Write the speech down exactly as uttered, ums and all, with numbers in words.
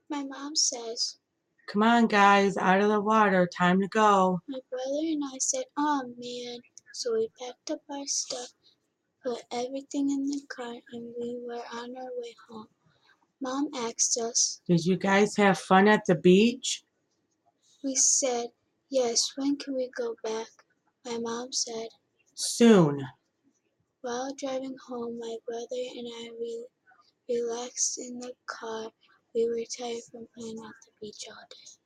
My mom says, "Come on, guys, out of the water, time to go." my brother and I said, "Oh man." So we packed up our stuff, put everything in the car, and we were on our way home. Mom asked us. "Did you guys have fun at the beach?" We said, "Yes, when can we go back?" My mom said, "Soon." While driving home, my brother and I re- relaxed in the car. We were tired from playing at the beach all day.